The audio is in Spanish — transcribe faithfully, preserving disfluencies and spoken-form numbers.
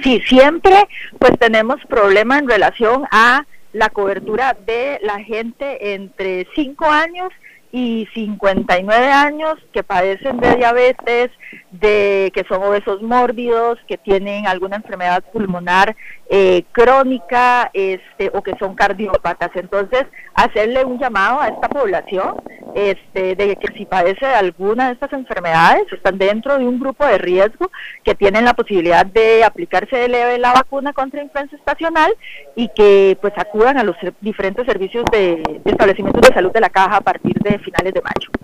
Sí, siempre pues tenemos problema en relación a la cobertura de la gente entre cinco años y cincuenta y nueve años que padecen de diabetes, de que son obesos mórbidos, que tienen alguna enfermedad pulmonar eh, crónica, este, o que son cardiópatas. Entonces, hacerle un llamado a esta población, este, de que si padece de alguna de estas enfermedades, están dentro de un grupo de riesgo, que tienen la posibilidad de aplicarse de leve la vacuna contra influenza estacional y que pues acudan a los diferentes servicios de, de establecimientos de salud de la Caja a partir de finales de mayo.